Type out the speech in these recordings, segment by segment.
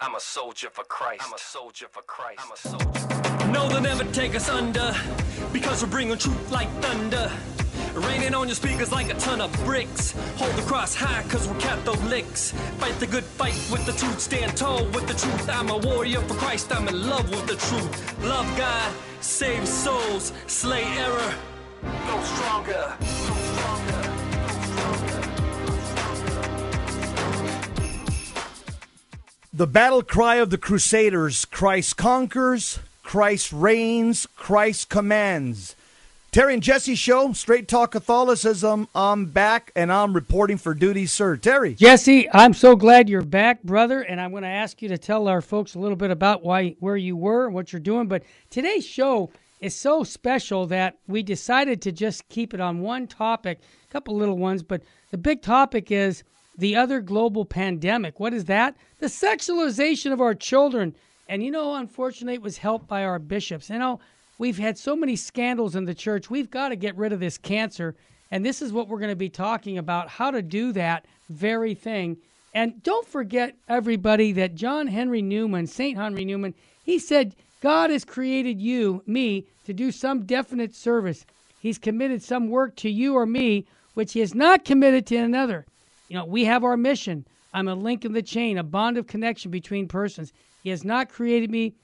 I'm a soldier for Christ. I'm a soldier for Christ. I'm a soldier. No, they'll never take us under, because we're bringing truth like thunder. Raining on your speakers like a ton of bricks. Hold the cross high, cause we're Catholics. Fight the good fight with the truth. Stand tall with the truth. I'm a warrior for Christ. I'm in love with the truth. Love God, save souls, slay error. Go stronger. Go stronger. The battle cry of the Crusaders: Christ conquers, Christ reigns, Christ commands. Terry and Jesse Show, Straight Talk Catholicism. I'm back, and I'm reporting for duty, sir. Terry. Jesse, I'm so glad you're back, brother, and I'm going to ask you to tell our folks a little bit about where you were and what you're doing. But today's show is so special that we decided to just keep it on one topic, a couple little ones, but the big topic is the other global pandemic. What is that? The sexualization of our children. And, unfortunately, it was helped by our bishops. We've had so many scandals in the church. We've got to get rid of this cancer. And this is what we're going to be talking about, how to do that very thing. And don't forget, everybody, that John Henry Newman, St. Henry Newman, he said, God has created me, to do some definite service. He's committed some work to you or me, which he has not committed to another. We have our mission. I'm a link in the chain, a bond of connection between persons. He has not created me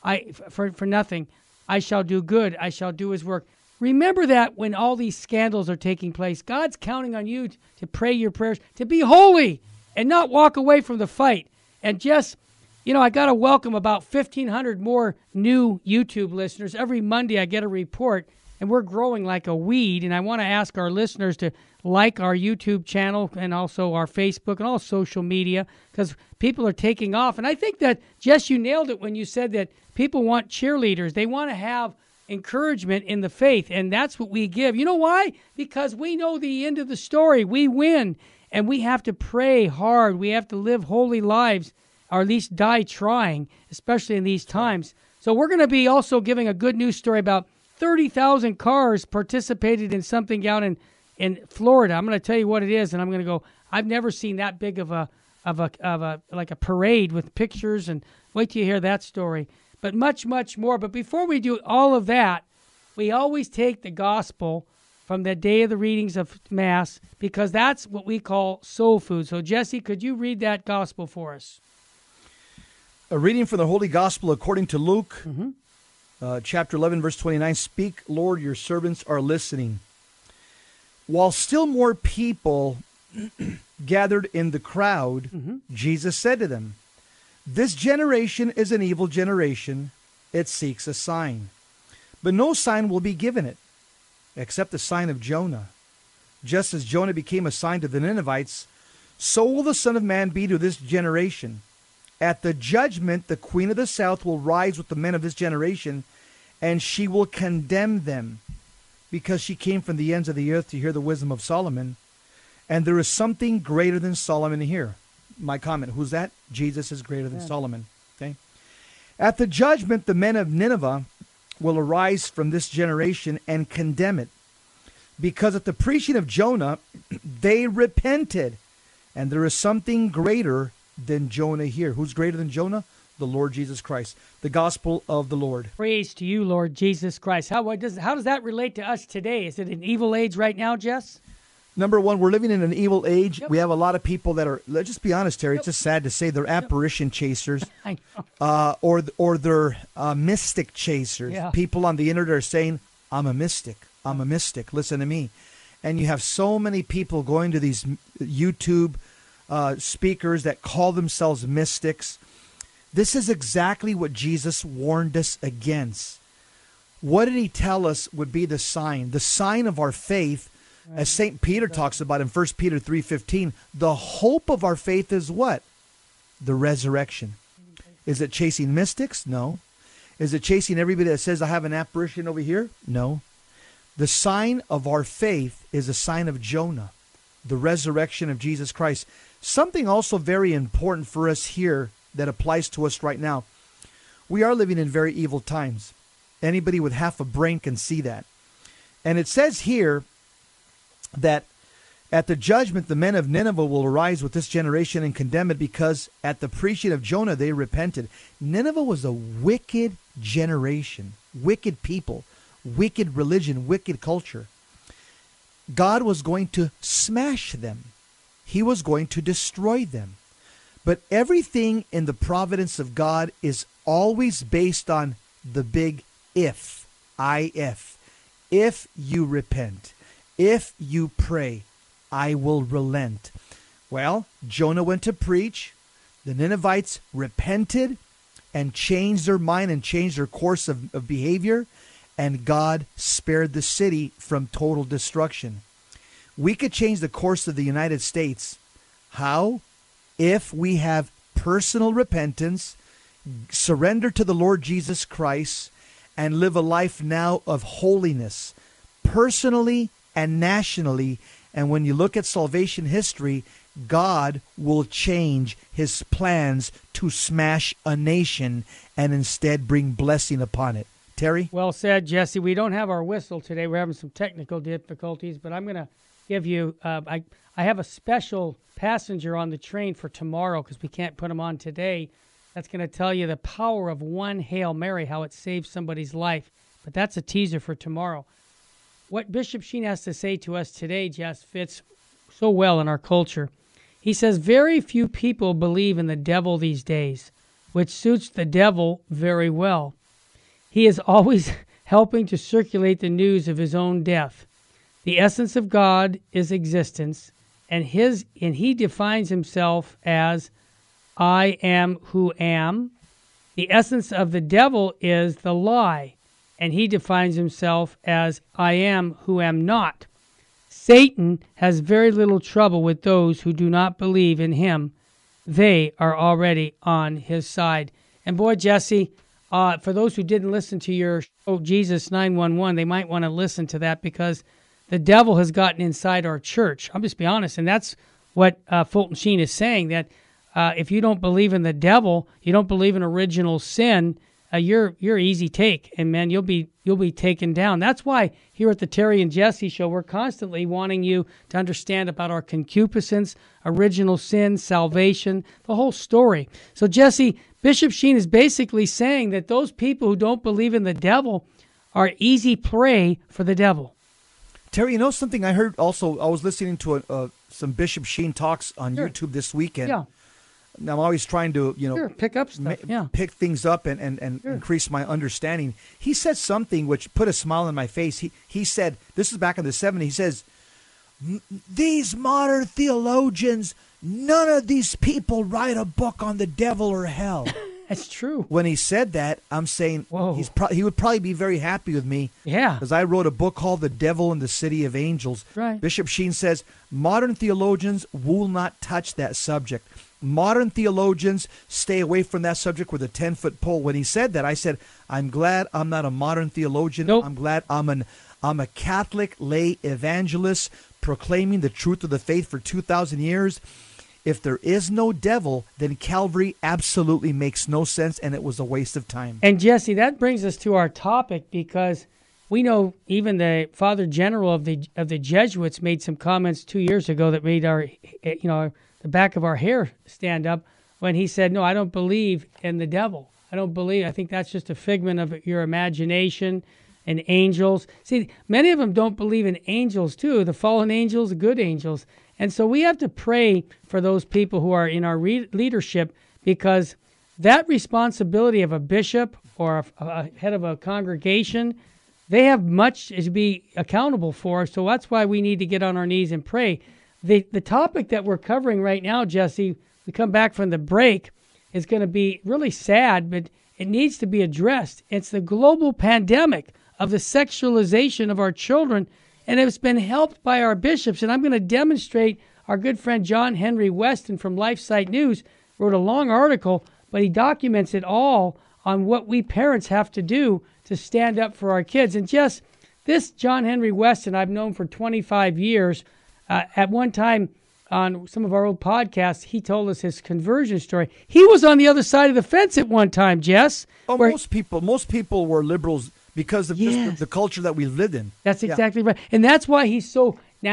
for nothing. I shall do good. I shall do his work. Remember that when all these scandals are taking place, God's counting on you to pray your prayers, to be holy and not walk away from the fight. And just, I got to welcome about 1,500 more new YouTube listeners. Every Monday I get a report, and we're growing like a weed. And I want to ask our listeners to like our YouTube channel and also our Facebook and all social media, because people are taking off. And I think that, Jess, you nailed it when you said that people want cheerleaders. They want to have encouragement in the faith, and that's what we give. You know why? Because we know the end of the story. We win, and we have to pray hard. We have to live holy lives, or at least die trying, especially in these times. So we're going to be also giving a good news story about 30,000 cars participated in something out in Florida. I'm going to tell you what it is, and I'm going to go, I've never seen that big of a parade with pictures, and wait till you hear that story. But much, much more. But before we do all of that, we always take the gospel from the day of the readings of Mass, because that's what we call soul food. So, Jesse, could you read that gospel for us? A reading from the Holy Gospel according to Luke, chapter 11, verse 29. Speak, Lord, your servants are listening. While still more people gathered in the crowd, Jesus said to them, this generation is an evil generation. It seeks a sign. But no sign will be given it, except the sign of Jonah. Just as Jonah became a sign to the Ninevites, so will the Son of Man be to this generation. At the judgment, the queen of the south will rise with the men of this generation, and she will condemn them, because she came from the ends of the earth to hear the wisdom of Solomon. And there is something greater than Solomon here. My comment, who's that? Jesus is greater than Solomon. Okay. At the judgment, the men of Nineveh will arise from this generation and condemn it, because at the preaching of Jonah, they repented. And there is something greater than Jonah here. Who's greater than Jonah? The Lord Jesus Christ. The gospel of the Lord. Praise to you, Lord Jesus Christ. How does that relate to us today? Is it an evil age right now, Jess? Number one, we're living in an evil age. Yep. We have a lot of people that are, let's just be honest, Terry, it's just sad to say, they're apparition chasers. I know. Or they're mystic chasers. Yeah. People on the internet are saying, I'm a mystic. I'm a mystic. Listen to me. And you have so many people going to these YouTube speakers that call themselves mystics. This is exactly what Jesus warned us against. What did he tell us would be the sign? The sign of our faith. As St. Peter talks about in 1 Peter 3:15, the hope of our faith is what? The resurrection. Is it chasing mystics? No. Is it chasing everybody that says, I have an apparition over here? No. The sign of our faith is a sign of Jonah, the resurrection of Jesus Christ. Something also very important for us here that applies to us right now. We are living in very evil times. Anybody with half a brain can see that. And it says here that At the judgment, the men of Nineveh will arise with this generation and condemn it, because at the preaching of Jonah they repented. Nineveh was a wicked generation, wicked people, wicked religion, wicked culture. God was going to smash them. He was going to destroy them. But everything in the providence of God is always based on the big if. If you repent, if you pray, I will relent. Well, Jonah went to preach. The Ninevites repented and changed their mind and changed their course of behavior. And God spared the city from total destruction. We could change the course of the United States. How? If we have personal repentance, surrender to the Lord Jesus Christ, and live a life now of holiness, personally and nationally. And when you look at salvation history, God will change his plans to smash a nation and instead bring blessing upon it. Terry? Well said, Jesse. We don't have our whistle today. We're having some technical difficulties, but I'm going to give you, I have a special passenger on the train for tomorrow because we can't put him on today. That's going to tell you the power of one Hail Mary, how it saves somebody's life. But that's a teaser for tomorrow. What Bishop Sheen has to say to us today, Jess, fits so well in our culture. He says, very few people believe in the devil these days, which suits the devil very well. He is always helping to circulate the news of his own death. The essence of God is existence, and he defines himself as I am who am. The essence of the devil is the lie, and he defines himself as I am who am not. Satan has very little trouble with those who do not believe in him. They are already on his side. And boy, Jesse, for those who didn't listen to your show, Jesus 911, they might want to listen to that, because the devil has gotten inside our church. I'll just be honest, and that's what Fulton Sheen is saying, that if you don't believe in the devil, you don't believe in original sin, you're easy take, and man, you'll be taken down. That's why here at the Terry and Jesse Show, we're constantly wanting you to understand about our concupiscence, original sin, salvation, the whole story. So Jesse, Bishop Sheen is basically saying that those people who don't believe in the devil are easy prey for the devil. Terry, you know something I heard also? I was listening to some Bishop Sheen talks on YouTube this weekend. Yeah. I'm always trying to, pick up stuff. Pick things up and increase my understanding. He said something which put a smile on my face. He said, this is back in the 70s, he says, these modern theologians, none of these people write a book on the devil or hell. That's true. When he said that, I'm saying he would probably be very happy with me. Yeah. Because I wrote a book called The Devil and the City of Angels. Right. Bishop Sheen says, modern theologians will not touch that subject. Modern theologians stay away from that subject with a 10-foot pole. When he said that, I said, I'm glad I'm not a modern theologian. Nope. I'm glad I'm a Catholic lay evangelist proclaiming the truth of the faith for 2,000 years. If there is no devil, then Calvary absolutely makes no sense, and it was a waste of time. And Jesse, that brings us to our topic, because we know even the Father General of the Jesuits made some comments 2 years ago that made our, the back of our hair stand up when he said, no, I don't believe in the devil. I think that's just a figment of your imagination and angels. See, many of them don't believe in angels too, the fallen angels, the good angels. And so we have to pray for those people who are in our leadership, because that responsibility of a bishop or a head of a congregation, they have much to be accountable for. So that's why we need to get on our knees and pray. The topic that we're covering right now, Jesse, we come back from the break, is going to be really sad, but it needs to be addressed. It's the global pandemic of the sexualization of our children, and it's been helped by our bishops. And I'm going to demonstrate. Our good friend John Henry Weston from LifeSite News wrote a long article, but he documents it all on what we parents have to do to stand up for our kids. And just this John Henry Weston I've known for 25 years. At one time on some of our old podcasts, he told us his conversion story. He was on the other side of the fence at one time, Jess. Oh, most people were liberals because of just the culture that we lived in. That's exactly right. And that's why he's so now,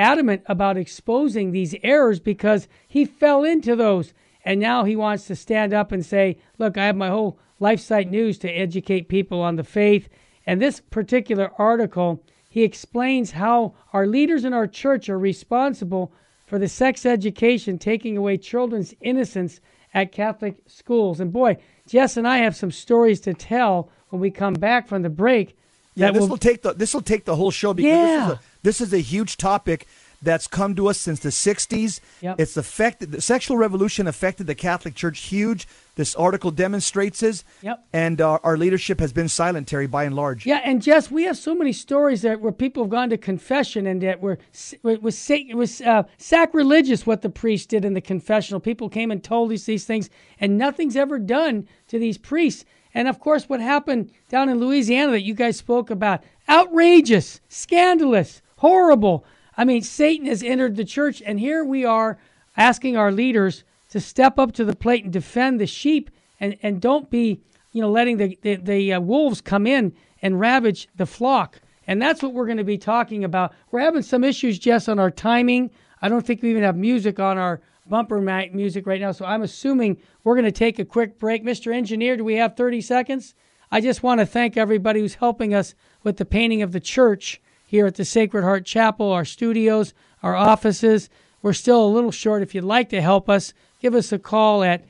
adamant about exposing these errors because he fell into those. And now he wants to stand up and say, look, I have my whole LifeSite News to educate people on the faith. And this particular article, he explains how our leaders in our church are responsible for the sex education, taking away children's innocence at Catholic schools. And boy, Jess and I have some stories to tell when we come back from the break. Yeah, this will take the whole show because this is a huge topic that's come to us since the 60s. Yep. It's affected, the sexual revolution affected the Catholic Church huge. This article demonstrates this. Yep. And our leadership has been silent, Terry, by and large. Yeah, and Jess, we have so many stories where people have gone to confession and that it was sacrilegious what the priest did in the confessional. People came and told us these things, and nothing's ever done to these priests. And, of course, what happened down in Louisiana that you guys spoke about, outrageous, scandalous, horrible. I mean, Satan has entered the church, and here we are asking our leaders to step up to the plate and defend the sheep and don't be, letting the wolves come in and ravage the flock. And that's what we're going to be talking about. We're having some issues, Jess, on our timing. I don't think we even have music on our bumper music right now, so I'm assuming we're going to take a quick break. Mr. Engineer, do we have 30 seconds? I just want to thank everybody who's helping us with the painting of the church here at the Sacred Heart Chapel, our studios, our offices. We're still a little short. If you'd like to help us, give us a call at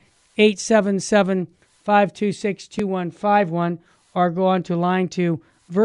877-526-2151 or go on to line to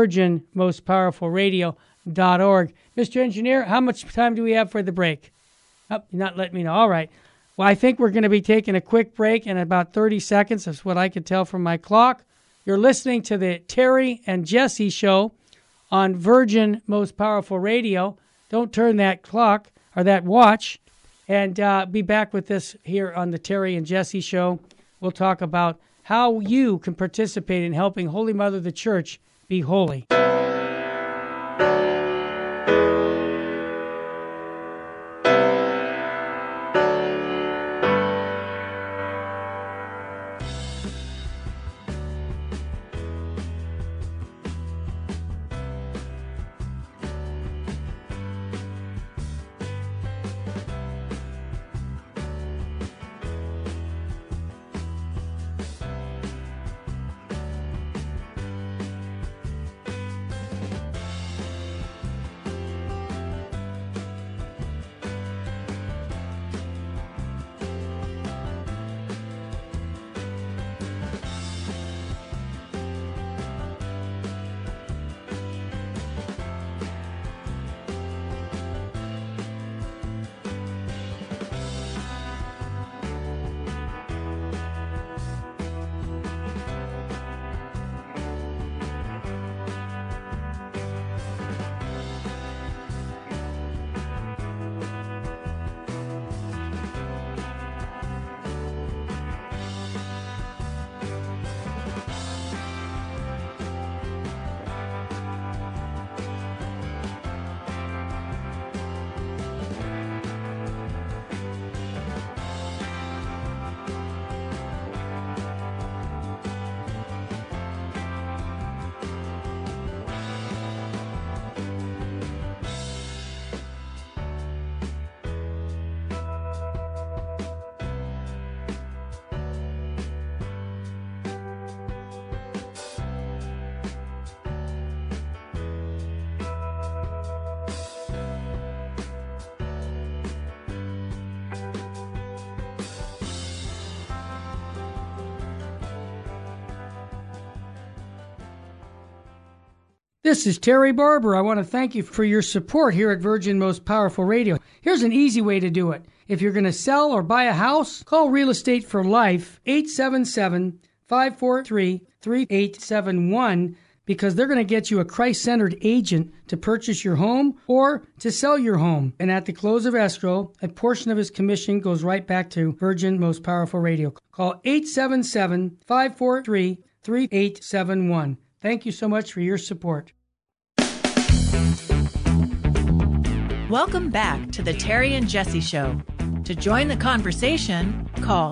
virginmostpowerfulradio.org. Mr. Engineer, how much time do we have for the break? Oh, you're not letting me know. All right. Well, I think we're going to be taking a quick break in about 30 seconds. That's what I could tell from my clock. You're listening to the Terry and Jesse Show on Virgin Most Powerful Radio. Don't turn that clock or that watch. And be back with this here on the Terry and Jesse Show. We'll talk about how you can participate in helping Holy Mother of the Church be holy. This is Terry Barber. I want to thank you for your support here at Virgin Most Powerful Radio. Here's an easy way to do it. If you're going to sell or buy a house, call Real Estate for Life, 877-543-3871, because they're going to get you a Christ-centered agent to purchase your home or to sell your home. And at the close of escrow, a portion of his commission goes right back to Virgin Most Powerful Radio. Call 877-543-3871. Thank you so much for your support. Welcome back to the Terry and Jesse Show. To join the conversation, call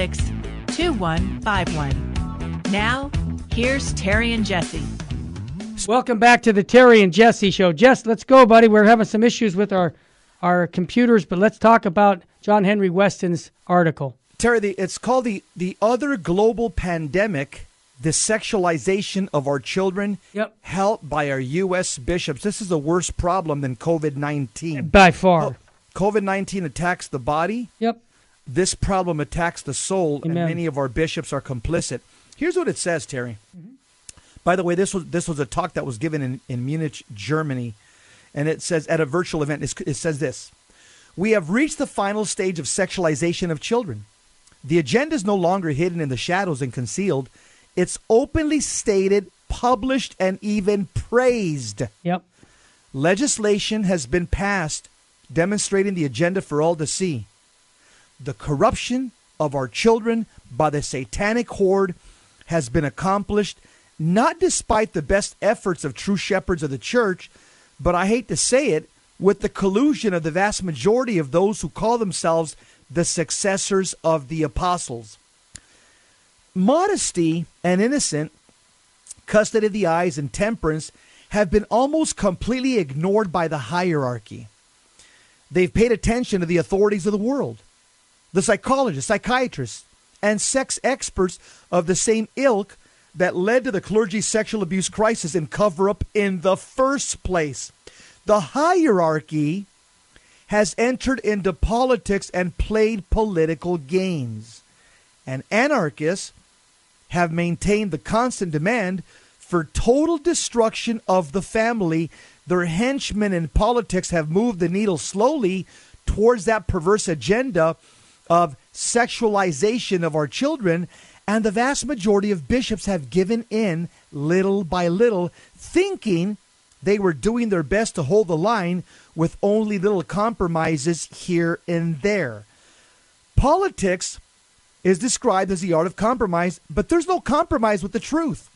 888-526-2151. Now, here's Terry and Jesse. Welcome back to the Terry and Jesse Show. Jess, let's go, buddy. We're having some issues with our computers, but let's talk about John Henry Weston's article. Terry, it's called the Other Global Pandemic, the Sexualization of Our Children, helped by our U.S. bishops. This is a worse problem than COVID-19. By far. COVID-19 attacks the body. Yep. This problem attacks the soul, Amen. and many of our bishops are complicit. Here's what it says, Terry. By the way, this was a talk that was given in Munich, Germany, and it says at a virtual event, it says this: we have reached the final stage of sexualization of children. The agenda is no longer hidden in the shadows and concealed. It's openly stated, published, and even praised. Yep. Legislation has been passed demonstrating the agenda for all to see. The corruption of our children by the satanic horde has been accomplished, not despite the best efforts of true shepherds of the church, but I hate to say it, with the collusion of the vast majority of those who call themselves the successors of the apostles. Modesty and innocent, custody of the eyes, and temperance have been almost completely ignored by the hierarchy. They've paid attention to the authorities of the world, the psychologists, psychiatrists, and sex experts of the same ilk that led to the clergy's sexual abuse crisis and cover-up in the first place. The hierarchy has entered into politics and played political games. And anarchists have maintained the constant demand for total destruction of the family. Their henchmen in politics have moved the needle slowly towards that perverse agenda of sexualization of our children, and the vast majority of bishops have given in little by little, thinking they were doing their best to hold the line with only little compromises here and there. Politics is described as the art of compromise, but there's no compromise with the truth.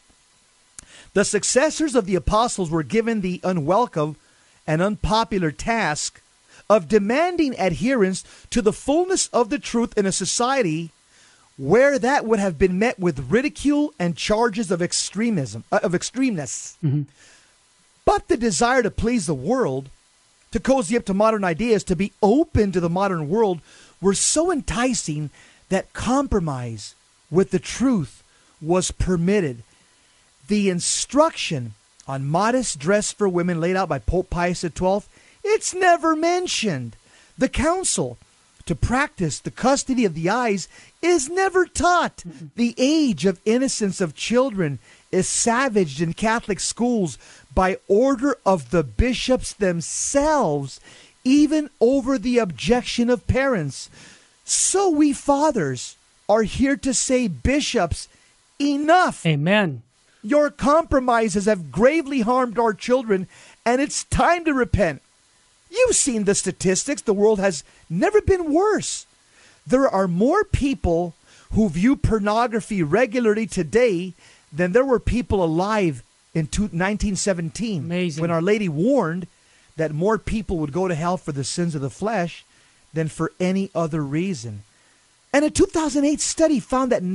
The successors of the apostles were given the unwelcome and unpopular task of demanding adherence to the fullness of the truth in a society where that would have been met with ridicule and charges of extremism, of extremeness. Mm-hmm. But the desire to please the world, to cozy up to modern ideas, to be open to the modern world, were so enticing that compromise with the truth was permitted. The instruction on modest dress for women laid out by Pope Pius XII, it's never mentioned. The counsel to practice the custody of the eyes is never taught. The age of innocence of children is savaged in Catholic schools by order of the bishops themselves, even over the objection of parents. So we fathers are here to say, bishops, enough. Amen. Your compromises have gravely harmed our children, and it's time to repent. You've seen the statistics. The world has never been worse. There are more people who view pornography regularly today than there were people alive in 1917. Amazing. When Our Lady warned that more people would go to hell for the sins of the flesh than for any other reason. And a 2008 study found that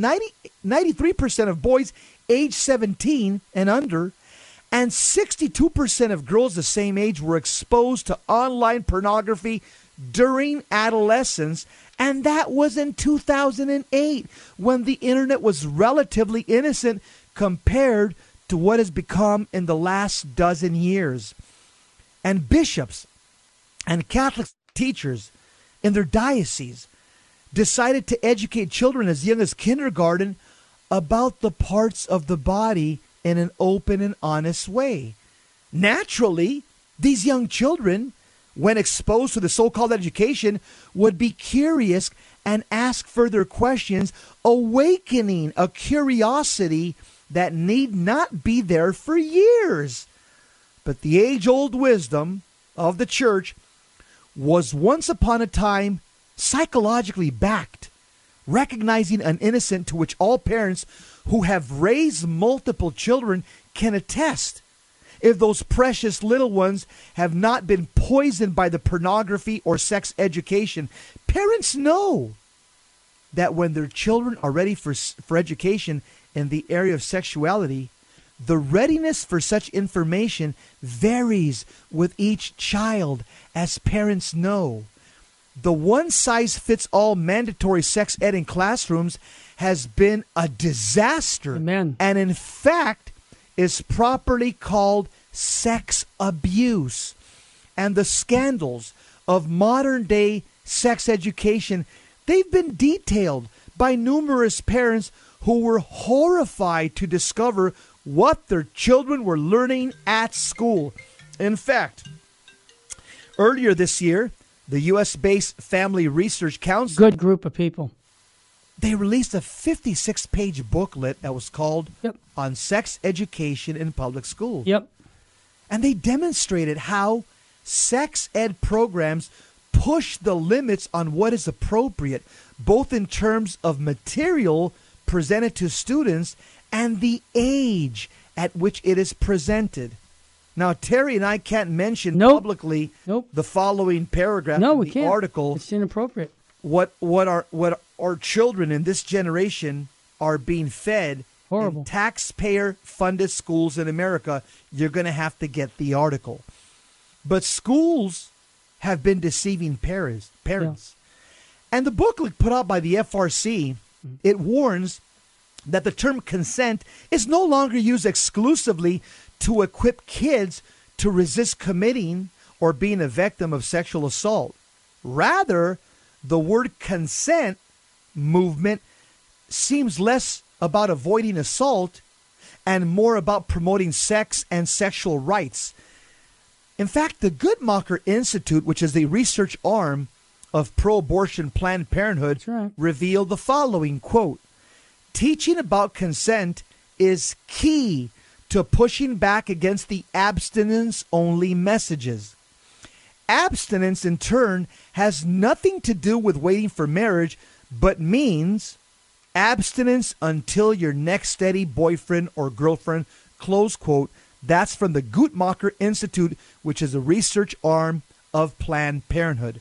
93% of boys age 17 and under and 62% of girls the same age were exposed to online pornography during adolescence, and that was in 2008, when the internet was relatively innocent compared to what has become in the last dozen years. And bishops and Catholic teachers in their dioceses decided to educate children as young as kindergarten about the parts of the body in an open and honest way. Naturally, these young children, when exposed to the so-called education, would be curious and ask further questions, awakening a curiosity that need not be there for years. But the age-old wisdom of the church was once upon a time psychologically backed, recognizing an innocent to which all parents who have raised multiple children can attest. If those precious little ones have not been poisoned by the pornography or sex education, parents know that when their children are ready for education in the area of sexuality, The readiness for such information varies with each child, as parents know. The one-size-fits-all mandatory sex ed in classrooms has been a disaster. Amen. And in fact is properly called sex abuse. And the scandals of modern-day sex education, they've been detailed by numerous parents who were horrified to discover what their children were learning at school. In fact, earlier this year, the U.S.-based Family Research Council, Good group of people. they released a 56-page booklet that was called On Sex Education in Public Schools. Yep. And they demonstrated how sex ed programs push the limits on what is appropriate, both in terms of material presented to students and the age at which it is presented. Now, Terry and I can't mention publicly the following paragraph in we the can't. article. It's inappropriate. What our children in this generation are being fed. Horrible. In taxpayer-funded schools in America. You're going to have to get the article. But schools have been deceiving parents. Yeah. And the booklet put out by the FRC, it warns that the term consent is no longer used exclusively to equip kids to resist committing or being a victim of sexual assault. Rather, the word consent movement seems less about avoiding assault and more about promoting sex and sexual rights. In fact, the Guttmacher Institute, which is the research arm of pro-abortion Planned Parenthood, revealed the following, quote, "Teaching about consent is key to pushing back against the abstinence-only messages. Abstinence, in turn, has nothing to do with waiting for marriage, but means abstinence until your next steady boyfriend or girlfriend," close quote. That's from the Guttmacher Institute, which is a research arm of Planned Parenthood.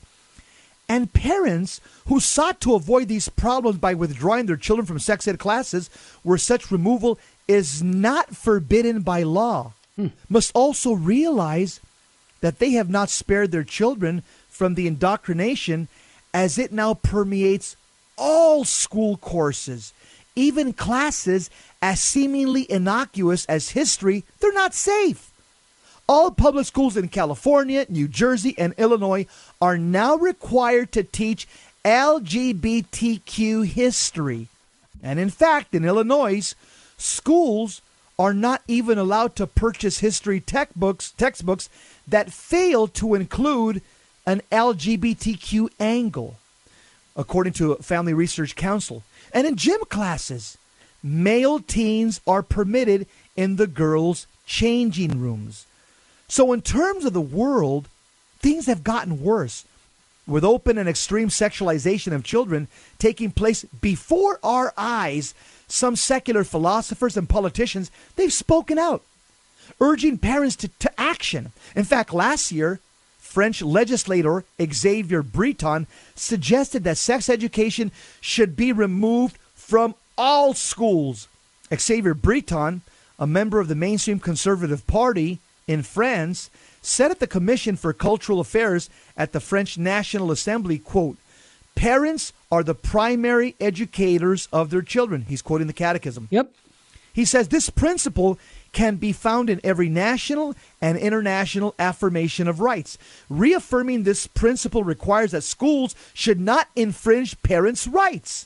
And parents who sought to avoid these problems by withdrawing their children from sex ed classes where such removal is not forbidden by law must also realize that they have not spared their children from the indoctrination, as it now permeates all school courses, even classes as seemingly innocuous as history. They're not safe. All public schools in California, New Jersey, and Illinois are now required to teach LGBTQ history. And in fact, in Illinois, schools are not even allowed to purchase history textbooks that fail to include an LGBTQ angle, according to Family Research Council. And in gym classes, male teens are permitted in the girls' changing rooms. So in terms of the world, things have gotten worse, with open and extreme sexualization of children taking place before our eyes. Some secular philosophers and politicians, they've spoken out, urging parents to action. In fact, last year, French legislator Xavier Breton suggested that sex education should be removed from all schools. Xavier Breton, a member of the mainstream Conservative Party in France, said at the Commission for Cultural Affairs at the French National Assembly, quote, "Parents are the primary educators of their children." He's quoting the Catechism. Yep. He says this principle can be found in every national and international affirmation of rights. Reaffirming this principle requires that schools should not infringe parents' rights.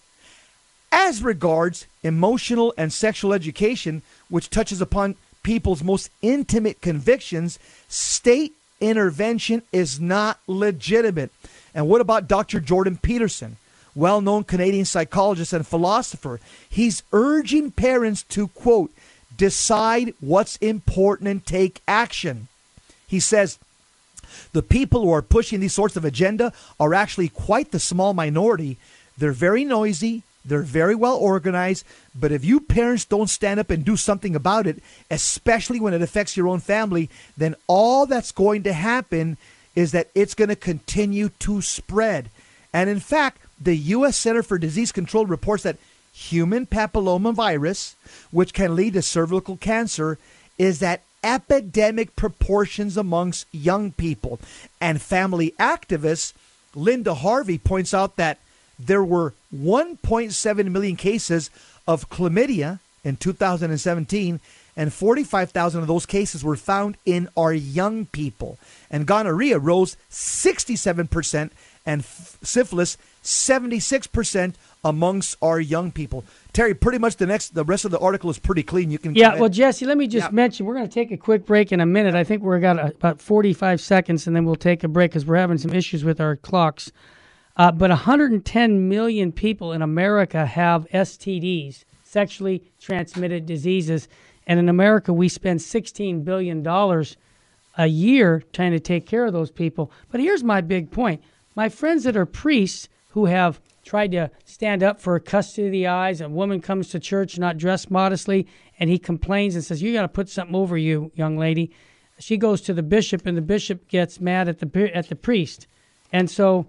As regards emotional and sexual education, which touches upon people's most intimate convictions, state intervention is not legitimate. And what about Dr. Jordan Peterson, well-known Canadian psychologist and philosopher? He's urging parents to, quote, "decide what's important and take action." He says, "The people who are pushing these sorts of agenda are actually quite the small minority. They're very noisy. They're very well organized. But if you parents don't stand up and do something about it, especially when it affects your own family, then all that's going to happen is that it's going to continue to spread." And in fact, the U.S. Center for Disease Control reports that human papillomavirus, which can lead to cervical cancer, is at epidemic proportions amongst young people. And family activist Linda Harvey points out that there were 1.7 million cases of chlamydia in 2017, and 45,000 of those cases were found in our young people. And gonorrhea rose 67%, and syphilis 76% amongst our young people. Terry, pretty much the rest of the article is pretty clean. You can well, Jesse, let me just mention, we're going to take a quick break in a minute. I think we've got about 45 seconds, and then we'll take a break because we're having some issues with our clocks. But 110 million people in America have STDs, sexually transmitted diseases. And in America, we spend $16 billion a year trying to take care of those people. But here's my big point. My friends that are priests who have tried to stand up for custody of the eyes, a woman comes to church not dressed modestly, and he complains and says, you got to put something over you, young lady. She goes to the bishop, and the bishop gets mad at the priest. And so,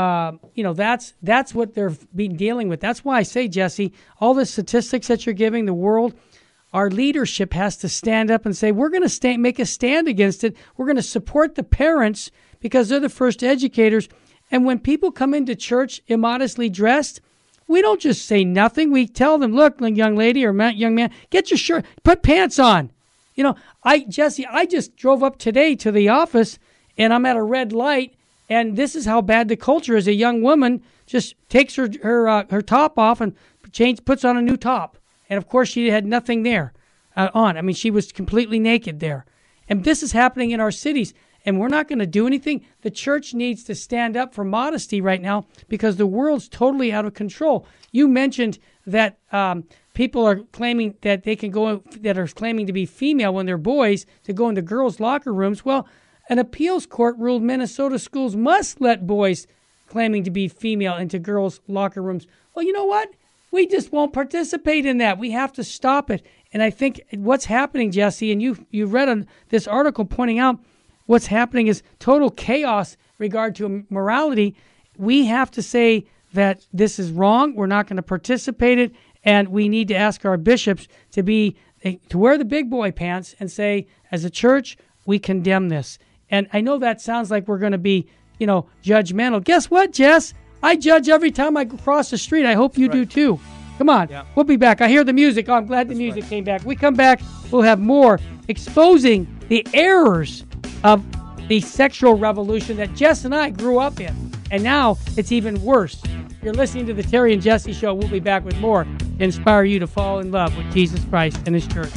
that's what they're being dealing with. That's why I say, Jesse, all the statistics that you're giving the world, our leadership has to stand up and say, we're going to make a stand against it. We're going to support the parents because they're the first educators. And when people come into church immodestly dressed, we don't just say nothing. We tell them, look, young lady or young man, get your shirt, put pants on. Jesse, I just drove up today to the office, and I'm at a red light, and this is how bad the culture is. A young woman just takes her top off and puts on a new top. And, of course, she had nothing there on. I mean, she was completely naked there. And this is happening in our cities, and we're not going to do anything. The church needs to stand up for modesty right now because the world's totally out of control. You mentioned that people are claiming that they can go, that are claiming to be female when they're boys, to go into girls' locker rooms. Well, an appeals court ruled Minnesota schools must let boys claiming to be female into girls' locker rooms. Well, you know what? We just won't participate in that. We have to stop it. And I think what's happening, Jesse, and you read this article pointing out what's happening is total chaos regard to morality. We have to say that this is wrong. We're not going to participate in it. And we need to ask our bishops to wear the big boy pants and say, as a church, we condemn this. And I know that sounds like we're going to be, judgmental. Guess what, Jess? I judge every time I cross the street. I hope you do too. Come on. Yeah. We'll be back. I hear the music. Oh, I'm glad the music came back. We come back, we'll have more exposing the errors of the sexual revolution that Jess and I grew up in. And now it's even worse. You're listening to the Terry and Jesse Show. We'll be back with more to inspire you to fall in love with Jesus Christ and His church.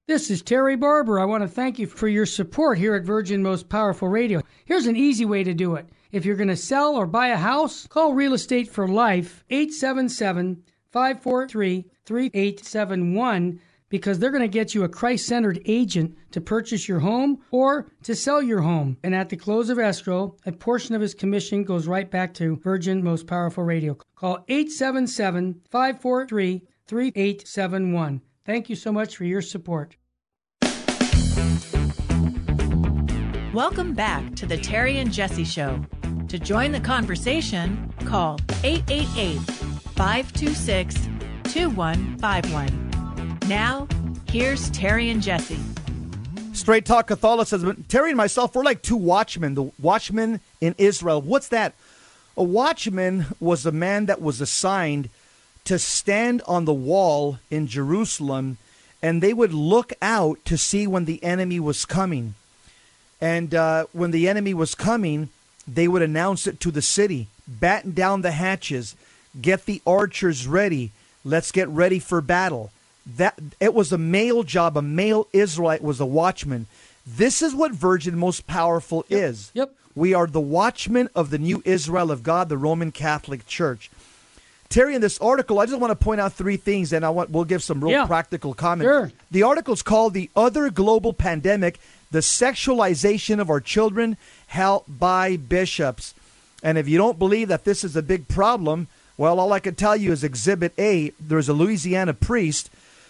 This is Terry Barber. I want to thank you for your support here at Virgin Most Powerful Radio. Here's an easy way to do it. If you're going to sell or buy a house, call Real Estate for Life, 877-543-3871, because they're going to get you a Christ-centered agent to purchase your home or to sell your home. And at the close of escrow, a portion of his commission goes right back to Virgin Most Powerful Radio. Call 877-543-3871. Thank you so much for your support. Welcome back to the Terry and Jesse Show. To join the conversation, call 888-526-2151. Now, here's Terry and Jesse. Straight Talk Catholicism. Terry and myself, we're like two watchmen, the watchmen in Israel. What's that? A watchman was a man that was assigned to stand on the wall in Jerusalem, and they would look out to see when the enemy was coming. And when the enemy was coming, they would announce it to the city. Batten down the hatches. Get the archers ready. Let's get ready for battle. That it was a male job. A male Israelite was a watchman. This is what Virgin Most Powerful is. Yep. We are the watchmen of the new Israel of God, the Roman Catholic Church. Terry, in this article, I just want to point out three things, and we'll give some real practical comments. Sure. The article's called "The Other Global Pandemic: The Sexualization of Our Children, Held by Bishops." And if you don't believe that this is a big problem, well, all I can tell you is Exhibit A. There's a Louisiana priest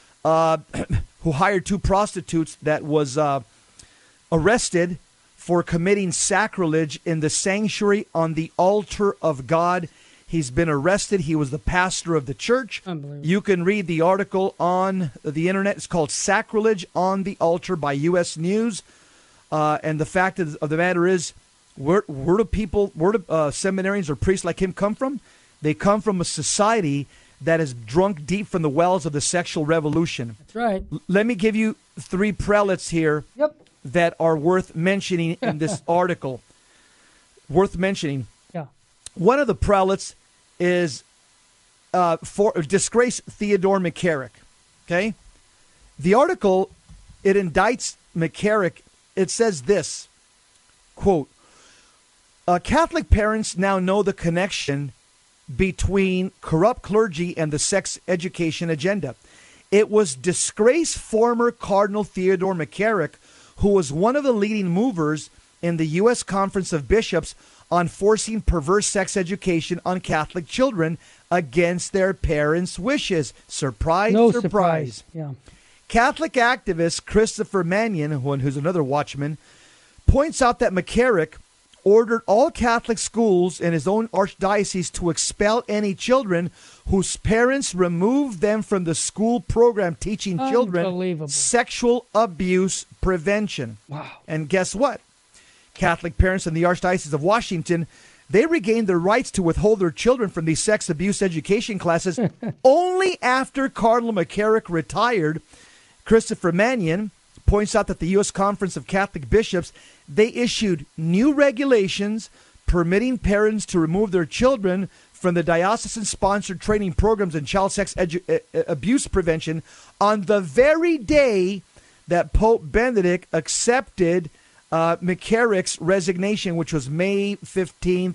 who hired two prostitutes that was arrested for committing sacrilege in the sanctuary on the altar of God. He's been arrested. He was the pastor of the church. Unbelievable. You can read the article on the internet. It's called "Sacrilege on the Altar" by U.S. News. And the fact of the matter is, where do seminarians or priests like him come from? They come from a society that is drunk deep from the wells of the sexual revolution. That's right. Let me give you three prelates here that are worth mentioning in this article. Worth mentioning. Yeah. One of the prelates is for disgraced Theodore McCarrick. Okay? The article, it indicts McCarrick. It says this, quote, "Catholic parents now know the connection between corrupt clergy and the sex education agenda. It was disgraced former Cardinal Theodore McCarrick, who was one of the leading movers in the U.S. Conference of Bishops on forcing perverse sex education on Catholic children against their parents' wishes." Surprise, No surprise. Yeah. Catholic activist Christopher Mannion, who's another watchman, points out that McCarrick ordered all Catholic schools in his own archdiocese to expel any children whose parents removed them from the school program teaching children sexual abuse prevention. Wow. And guess what? Catholic parents in the Archdiocese of Washington, they regained their rights to withhold their children from these sex abuse education classes only after Cardinal McCarrick retired. Christopher Mannion points out that the U.S. Conference of Catholic Bishops, they issued new regulations permitting parents to remove their children from the diocesan-sponsored training programs in child sex abuse prevention on the very day that Pope Benedict accepted McCarrick's resignation, which was May 15th,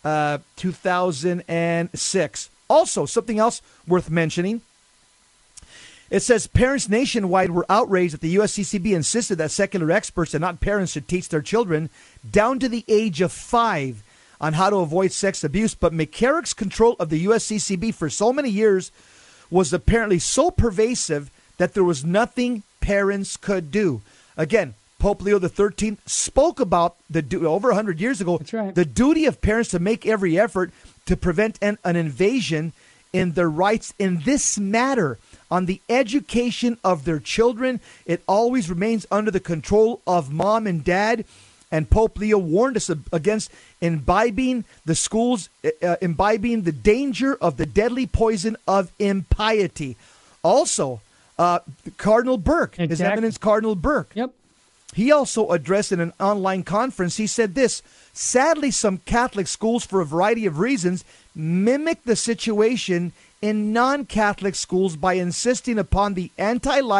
2006. Also, something else worth mentioning. It says parents nationwide were outraged that the USCCB insisted that secular experts and not parents should teach their children down to the age of 5 on how to avoid sex abuse. But McCarrick's control of the USCCB for so many years was apparently so pervasive that there was nothing parents could do. Again, Pope Leo XIII spoke about over 100 years ago, That's right. the duty of parents to make every effort to prevent an invasion in their rights in this matter. On the education of their children, it always remains under the control of mom and dad. And Pope Leo warned us against imbibing the schools, imbibing the danger of the deadly poison of impiety. Also, Cardinal Burke, His Eminence Cardinal Burke. Yep. He also addressed in an online conference, he said this: sadly, some Catholic schools, for a variety of reasons, mimic the situation in non-Catholic schools by insisting upon the anti-life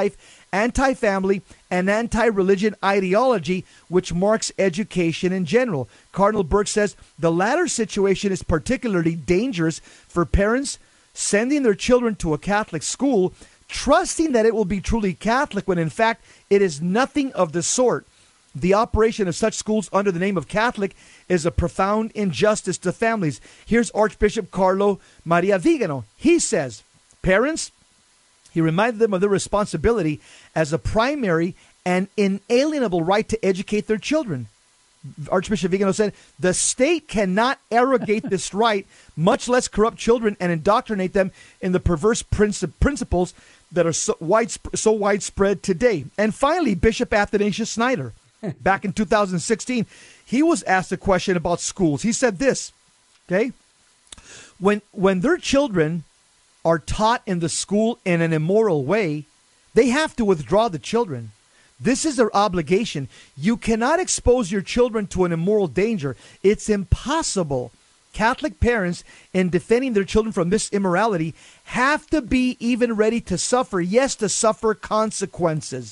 anti-family, and anti-religion ideology, which marks education in general. Cardinal Burke says the latter situation is particularly dangerous for parents sending their children to a Catholic school, trusting that it will be truly Catholic when in fact it is nothing of the sort. The operation of such schools under the name of Catholic is a profound injustice to families. Here's Archbishop Carlo Maria Vigano. He says, parents, he reminded them of their responsibility as a primary and inalienable right to educate their children. Archbishop Vigano said, the state cannot arrogate this right, much less corrupt children and indoctrinate them in the perverse principles that are so widespread today. And finally, Bishop Athanasius Schneider, back in 2016, he was asked a question about schools. He said this, okay, when their children are taught in the school in an immoral way, they have to withdraw the children. This is their obligation. You cannot expose your children to an immoral danger. It's impossible. Catholic parents, in defending their children from this immorality, have to be even ready to suffer, yes, to suffer consequences.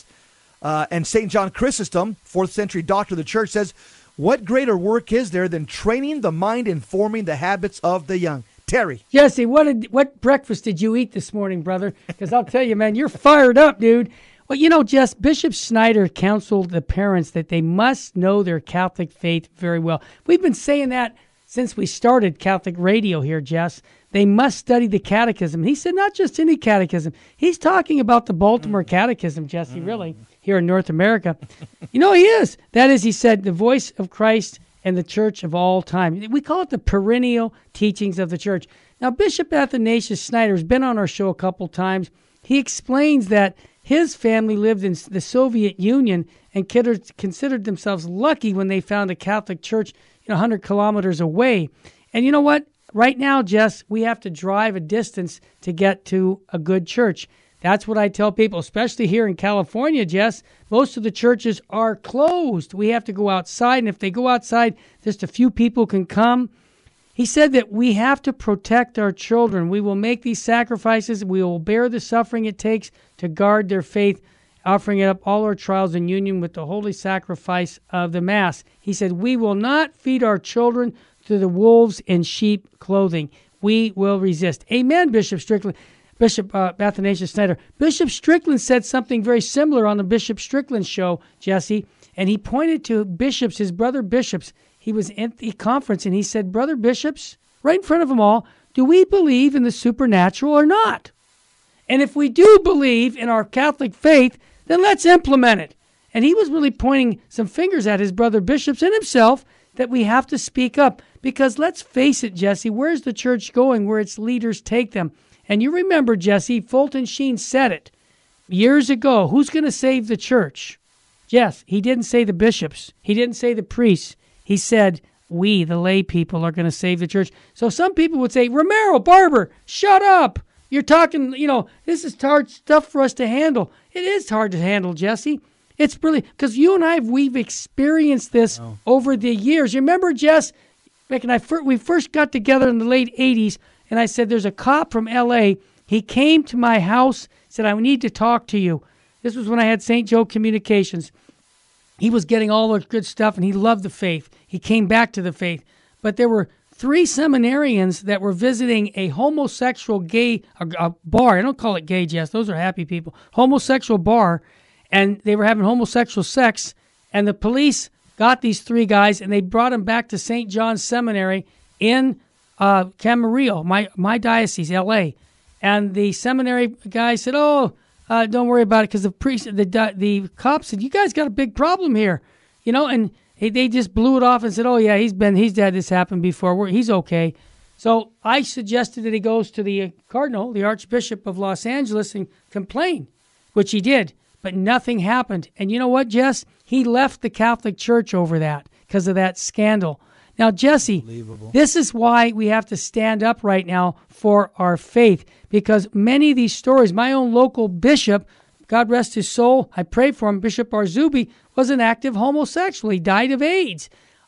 And St. John Chrysostom, 4th century doctor of the church, says, what greater work is there than training the mind and forming the habits of the young? Terry. Jesse, what breakfast did you eat this morning, brother? Because I'll tell you, man, you're fired up, dude. Well, you know, Jess, Bishop Schneider counseled the parents that they must know their Catholic faith very well. We've been saying that since we started Catholic radio here, Jess. They must study the catechism. He said not just any catechism. He's talking about the Baltimore Catechism, Jesse, really, here in North America. You know, he is. That is, he said, the voice of Christ and the church of all time. We call it the perennial teachings of the church. Now, Bishop Athanasius Schneider has been on our show a couple times. He explains that his family lived in the Soviet Union and considered themselves lucky when they found a Catholic church 100 kilometers away. And you know what? Right now, Jess, we have to drive a distance to get to a good church. That's what I tell people, especially here in California, Jess. Most of the churches are closed. We have to go outside, and if they go outside, just a few people can come. He said that we have to protect our children. We will make these sacrifices. We will bear the suffering it takes to guard their faith, offering it up all our trials in union with the holy sacrifice of the Mass. He said, we will not feed our children to the wolves in sheep clothing. We will resist. Amen, Bishop Strickland. Bishop Athanasius Schneider. Bishop Strickland said something very similar on the Bishop Strickland show, Jesse, and he pointed to bishops, his brother bishops. He was at the conference, and he said, brother bishops, right in front of them all, do we believe in the supernatural or not? And if we do believe in our Catholic faith, then let's implement it. And he was really pointing some fingers at his brother bishops and himself that we have to speak up. Because let's face it, Jesse, where's the church going? Where its leaders take them. And you remember, Jesse, Fulton Sheen said it years ago. Who's going to save the church? Yes, he didn't say the bishops. He didn't say the priests. He said, we, the lay people, are going to save the church. So some people would say, Romero, Barber, shut up. You're talking, this is hard stuff for us to handle. It is hard to handle, Jesse. It's really, because you and we've experienced this over the years. You remember, Jess, back when we first got together in the late 80s, and I said, there's a cop from L.A. He came to my house, said, I need to talk to you. This was when I had St. Joe Communications. He was getting all the good stuff, and he loved the faith. He came back to the faith. But there were 3 seminarians that were visiting a homosexual gay bar. I don't call it gay, Jess. Those are happy people. Homosexual bar. And they were having homosexual sex. And the police got these 3 guys, and they brought them back to St. John's Seminary in Camarillo, my diocese, L.A. And the seminary guy said, don't worry about it, because the cop said, you guys got a big problem here, and they just blew it off and said, oh yeah, he's had this happen before, he's okay. So I suggested that he goes to the Cardinal, the Archbishop of Los Angeles, and complain, which he did, but nothing happened. And you know what, Jess? He left the Catholic Church over that, because of that scandal. Now, Jesse, this is why we have to stand up right now for our faith, because many of these stories, my own local bishop, God rest his soul, I pray for him, Bishop Arzubi, was an active homosexual. He died of AIDS.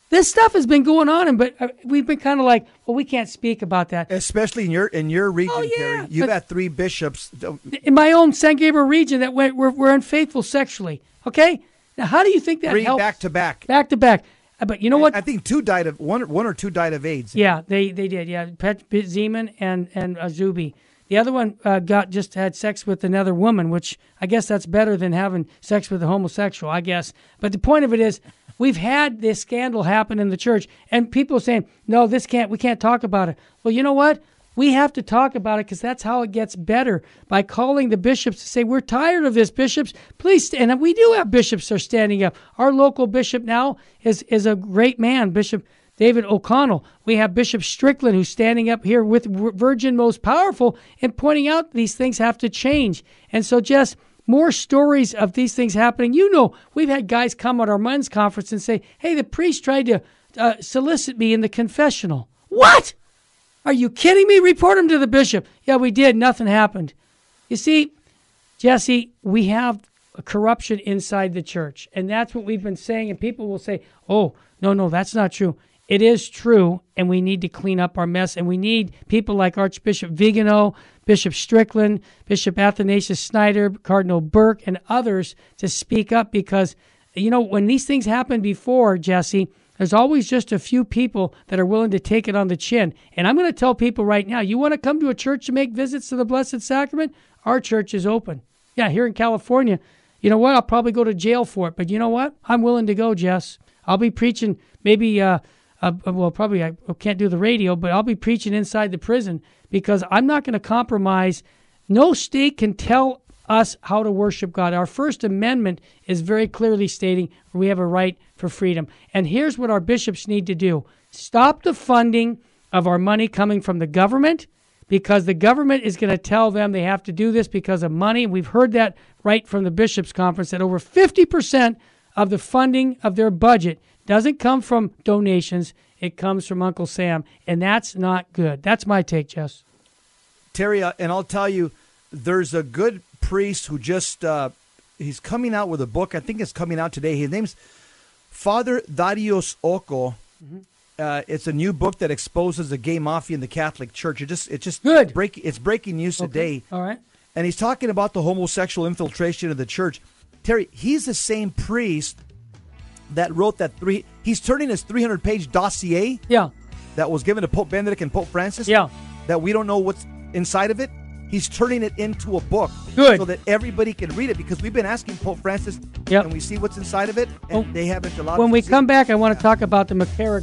This stuff has been going on, but we've been kind of like, well, we can't speak about that. Especially in your region, Oh, yeah, Terry. You've had 3 bishops. In my own San Gabriel region that were unfaithful sexually. Okay? Now, how do you think that 3 helps? back to back. Back to back. But you know what? I think 2 died of one or 2 died of AIDS. Yeah, they did. Yeah, Zeman and Azubi. The other one just had sex with another woman, which I guess that's better than having sex with a homosexual, I guess. But the point of it is, we've had this scandal happen in the church, and people are saying, no, we can't talk about it. Well, you know what? We have to talk about it because that's how it gets better, by calling the bishops to say, we're tired of this, bishops. Please, and we do have bishops that are standing up. Our local bishop now is a great man, Bishop David O'Connell. We have Bishop Strickland, who's standing up here with Virgin Most Powerful and pointing out these things have to change. And so just more stories of these things happening. You know, we've had guys come at our men's conference and say, hey, the priest tried to solicit me in the confessional. What? Are you kidding me? Report him to the bishop. Yeah, we did. Nothing happened. You see, Jesse, we have a corruption inside the church. And that's what we've been saying. And people will say, oh, no, that's not true. It is true, and we need to clean up our mess, and we need people like Archbishop Vigano, Bishop Strickland, Bishop Athanasius Snyder, Cardinal Burke, and others to speak up because, you know, when these things happen before, Jesse, there's always just a few people that are willing to take it on the chin. And I'm going to tell people right now, you want to come to a church to make visits to the Blessed Sacrament? Our church is open. Yeah, here in California, you know what? I'll probably go to jail for it, but you know what? I'm willing to go, Jess. I'll be preaching maybe... probably I can't do the radio, but I'll be preaching inside the prison because I'm not going to compromise. No state can tell us how to worship God. Our First Amendment is very clearly stating we have a right for freedom. And here's what our bishops need to do. Stop the funding of our money coming from the government, because the government is going to tell them they have to do this because of money. We've heard that right from the bishops' conference, that over 50% of the funding of their budget doesn't come from donations. It comes from Uncle Sam, and that's not good. That's my take, Jess. Terry, and I'll tell you, there's a good priest who just, he's coming out with a book. I think it's coming out today. His name's Father Darius Oko. Mm-hmm. It's a new book that exposes the gay mafia in the Catholic Church. It's just good. It's breaking news today. All right. And he's talking about the homosexual infiltration of the church. Terry, he's the same priest that wrote that he's turning his 300-page dossier that was given to Pope Benedict and Pope Francis that we don't know what's inside of it. He's turning it into a book so that everybody can read it, because we've been asking Pope Francis, can we see what's inside of it? And they haven't allowed us. When we come back, I want to talk about the McCarrick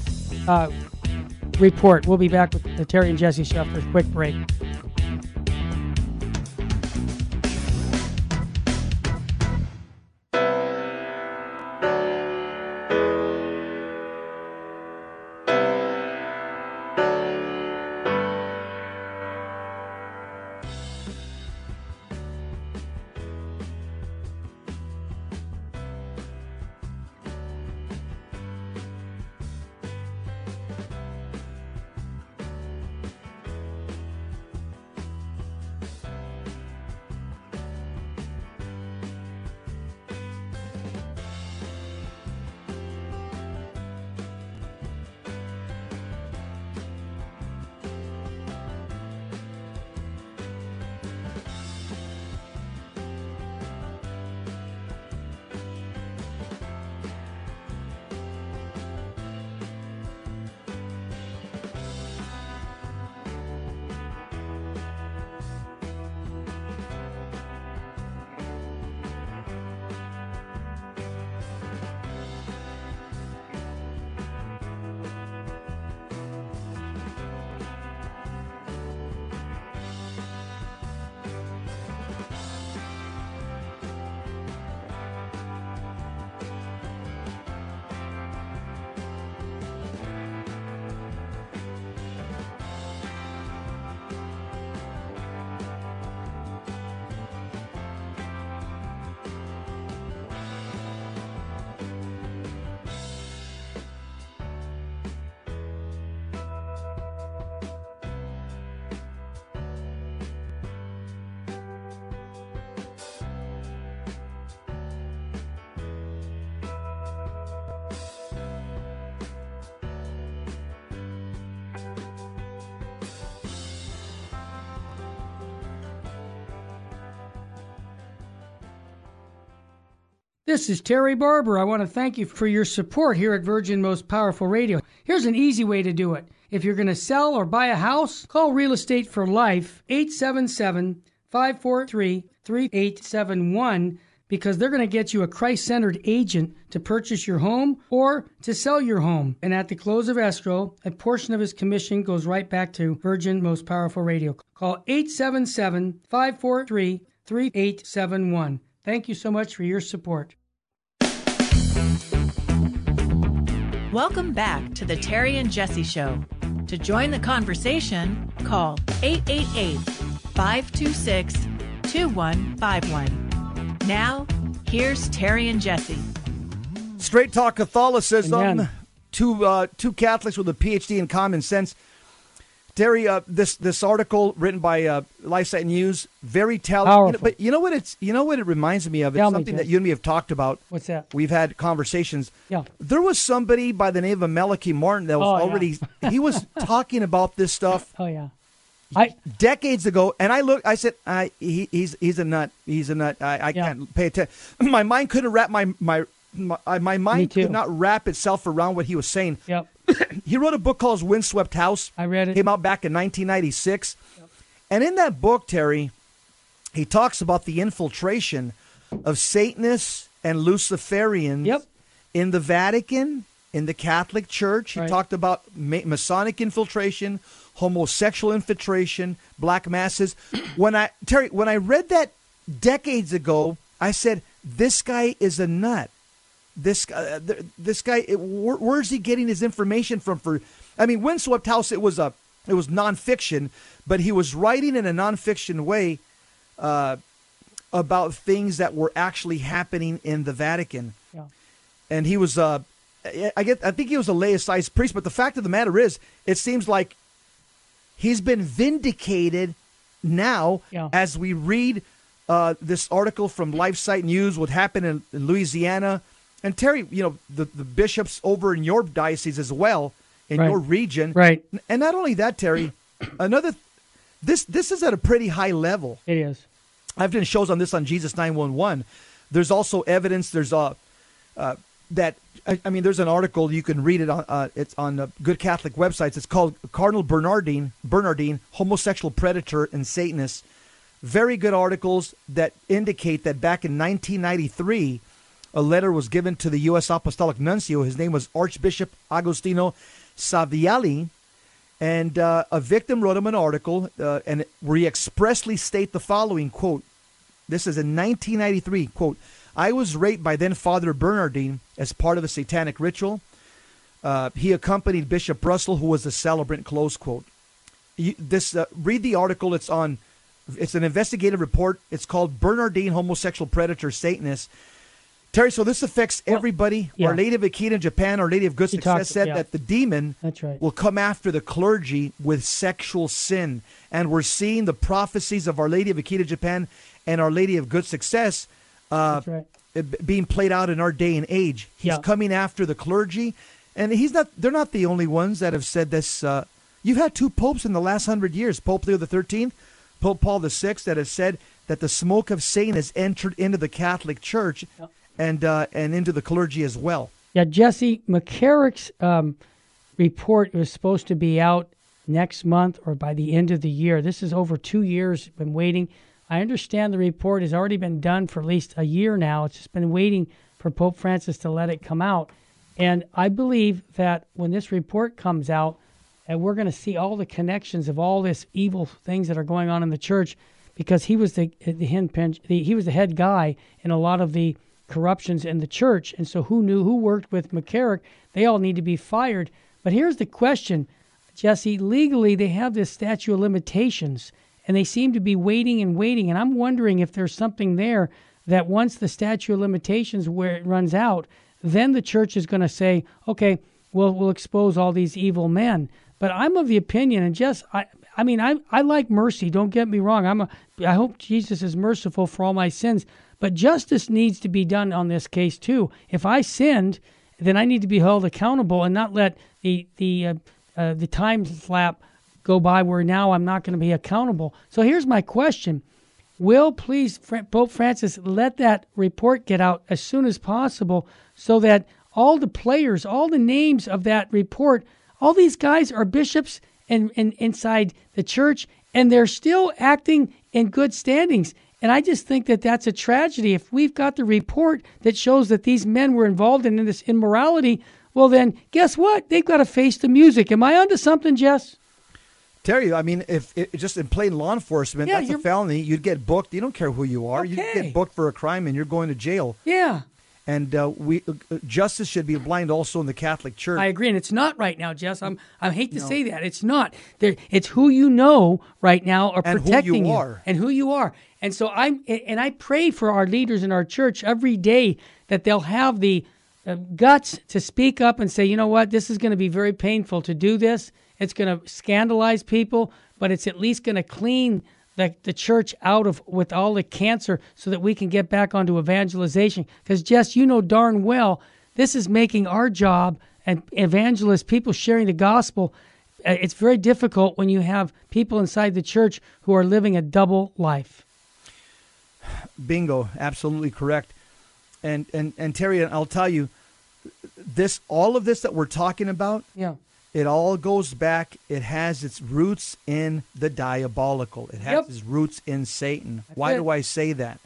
report. We'll be back with the Terry and Jesse show after a quick break. This is Terry Barber. I want to thank you for your support here at Virgin Most Powerful Radio. Here's an easy way to do it. If you're going to sell or buy a house, call Real Estate for Life, 877-543-3871, because they're going to get you a Christ-centered agent to purchase your home or to sell your home. And at the close of escrow, a portion of his commission goes right back to Virgin Most Powerful Radio. Call 877-543-3871. Thank you so much for your support. Welcome back to the Terry and Jesse Show. To join the conversation, call 888-526-2151. Now, here's Terry and Jesse. Straight Talk Catholicism. Amen. Two Catholics with a PhD in common sense. Terry, this article written by LifeSite News, very telling. Powerful. But you know what it reminds me of? It's Tell me, something Jess. that you and me have talked about. What's that? We've had conversations. Yeah. There was somebody by the name of Malachi Martin that was already he was talking about this stuff Oh, yeah. decades ago, and I said, he's a nut. He's a nut. I can't pay attention. My mind couldn't wrap my mind could not wrap itself around what he was saying. Yep. He wrote a book called Windswept House. I read it. Came out back in 1996. Yep. And in that book, Terry, he talks about the infiltration of Satanists and Luciferians in the Vatican, in the Catholic Church. He talked about Masonic infiltration, homosexual infiltration, black masses. When I read that decades ago, I said, this guy is a nut. This guy, where's he getting his information from? Windswept House, it was nonfiction, but he was writing in a nonfiction way about things that were actually happening in the Vatican. Yeah. And he was, I think he was a laicized priest, but the fact of the matter is, it seems like he's been vindicated now as we read this article from LifeSite News, what happened in Louisiana. And Terry, the bishops over in your diocese as well, in your region. Right. And not only that, Terry, this is at a pretty high level. It is. I've done shows on this on Jesus 911. There's also evidence. There's there's an article, you can read it on. It's on good Catholic websites. It's called Cardinal Bernardine, Homosexual Predator and Satanist. Very good articles that indicate that back in 1993. A letter was given to the U.S. Apostolic Nuncio. His name was Archbishop Agostino Saviali. And a victim wrote him an article where he expressly state the following, quote, this is in 1993, quote, I was raped by then Father Bernardine as part of a satanic ritual. He accompanied Bishop Russell, who was a celebrant, close quote. Read the article. It's an investigative report. It's called Bernardine Homosexual Predator Satanist. Terry, so this affects everybody. Our Lady of Akita in Japan, Our Lady of Good Success said that the demon will come after the clergy with sexual sin. And we're seeing the prophecies of Our Lady of Akita Japan and Our Lady of Good Success being played out in our day and age. He's coming after the clergy. And they're not the only ones that have said this. You've had two popes in the last 100 years, Pope Leo XIII, Pope Paul VI, that have said that the smoke of Satan has entered into the Catholic Church. And into the clergy as well. Yeah, Jesse, McCarrick's report was supposed to be out next month or by the end of the year. This is over 2 years, been waiting. I understand the report has already been done for at least a year now. It's just been waiting for Pope Francis to let it come out. And I believe that when this report comes out, and we're going to see all the connections of all this evil things that are going on in the church, because he was the head guy in a lot of the corruptions in the church. And so who worked with McCarrick? They all need to be fired. But here's the question, Jesse. Legally, they have this statute of limitations, and they seem to be waiting. And I'm wondering if there's something there that once the statute of limitations where it runs out, then the church is going to say, okay, we'll expose all these evil men. But I'm of the opinion, and I like mercy. Don't get me wrong. I hope Jesus is merciful for all my sins. But justice needs to be done on this case too. If I sinned, then I need to be held accountable and not let the time slap go by where now I'm not going to be accountable. So here's my question: will please, Pope Francis, let that report get out as soon as possible so that all the players, all the names of that report, all these guys are bishops and inside the church, and they're still acting in good standings. And I just think that that's a tragedy. If we've got the report that shows that these men were involved in this immorality, well then, guess what? They've got to face the music. Am I onto something, Jess? Terry, I mean, if just in plain law enforcement, that's a felony. You'd get booked. You don't care who you are. Okay. You get booked for a crime and you're going to jail. Yeah. And justice should be blind also in the Catholic Church. I agree, and it's not right now, Jess. I hate to say that. It's not. It's who you know right now are protecting you. And who you are. And so I pray for our leaders in our church every day that they'll have the guts to speak up and say, you know what, this is going to be very painful to do this. It's going to scandalize people, but it's at least going to clean the church out of with all the cancer so that we can get back onto evangelization. Because, Jess, you know darn well this is making our job and evangelists, people sharing the gospel, it's very difficult when you have people inside the church who are living a double life. Bingo, absolutely correct. And Terry, I'll tell you, all of this that we're talking about, it all goes back. It has its roots in the diabolical. It has its roots in Satan. Why do I say that?